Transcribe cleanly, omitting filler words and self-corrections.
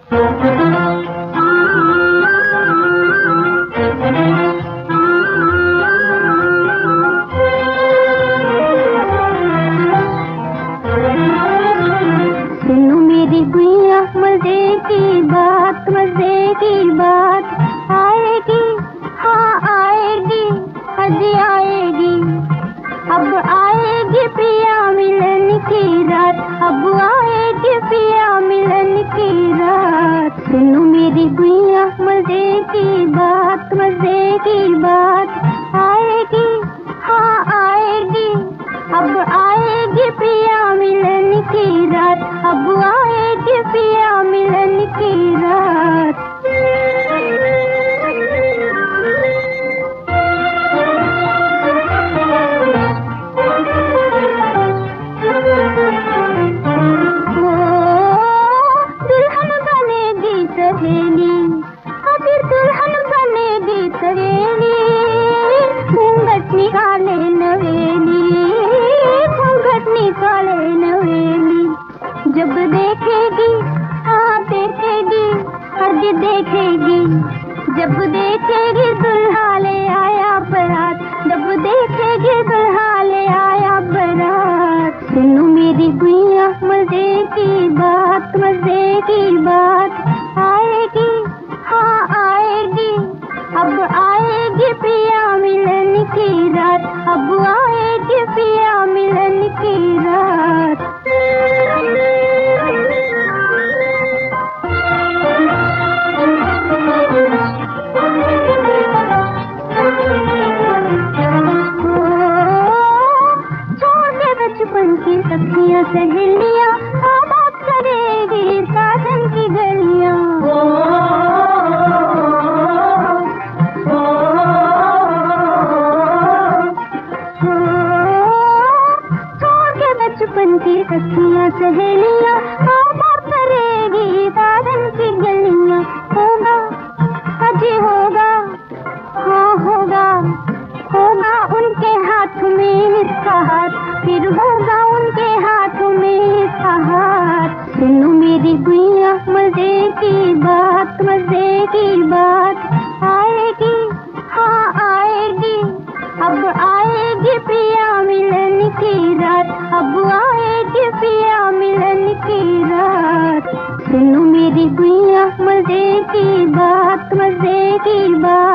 मजे की बात आएगी, हाँ आएगी, अजी आएगी। अब आएगी पिया मिलन की रात, अब आएगी पिया मिलन की रात। सुनो मेरी गुइया मजे की बात आएगी, हाँ आएगी। अब आएगी पिया मिलन की रात, अब आएगी पिया मिलन की रात। दुल्हन बनेगी सहेली, अभी दुल्हन बनेगी सहेली। घूंघट निकाले नवेली, घूंघट निकाले नवेली। जब देखेगी, हाँ देखेगी, हज देखेगी। जब देखेगी दुल्हा ले आया बारात, जब देखेगी दुल्हा ले आया बारात। सुनो मेरी गुइया मजे की बात आएगी, हाँ आएगी। अब आएगी पिया मिलन की रात, अब आएगी पिया मिलन की रात। बचपन की सखियां सहेलियां आबाद करेगी साधन की गलियां। छोड़ के बचपन की सखियां सहेलियां आबाद करेगी साधन की गलियां। होगा अजी होगा, हाँ होगा, होगा उनके हाथ में इसका हाथ, फिर होगा उनके हाथों में इसका हाथ। सुनो मेरी गुइया मजे की बात आएगी, हाँ आएगी। अब आएगी पिया मिलन की रात, अब आएगी पिया मिलन की रात। सुनो मेरी गुइया मजे की बात